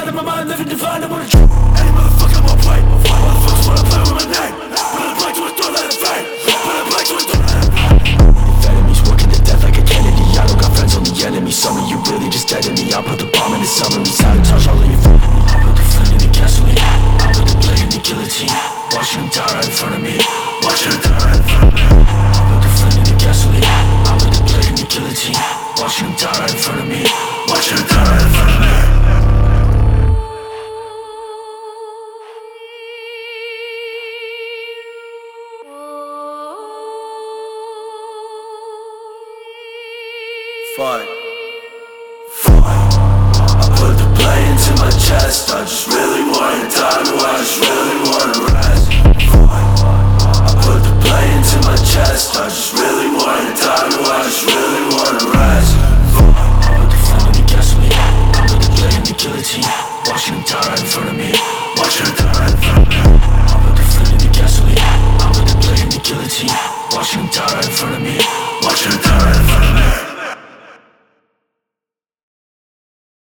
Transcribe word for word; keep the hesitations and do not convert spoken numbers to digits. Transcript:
in my mind, living divine, I wanna try. Any motherfucker wanna play. Motherfuckers wanna play with my name. Put a blank to a door, let it fade. Put a blank to a door, let it fade. If enemies working to death like a Kennedy, I don't got friends, only enemies. Some of you really just dead to me. I'll put the bomb in the summer, we sabotage all of your f***. I'll put the flint in the gasoline. I'll put the blade in the guillotine. Watching them die right in front of me. Watching them die right in front of me. I'll put the flint in the gasoline. I'll put the blade in the guillotine. Watching them die right in front of me. Watching them die right in front of me. Fight. Fight. I put the blade into my chest. I just really wanna die. No, I just really wanna rest. Fight. I put the blade into my chest. I just really wanna die. No, I just really wanna rest. Fight. I put the flame in the gasoline. I put the blade in the guillotine. Watching them die right in front of me.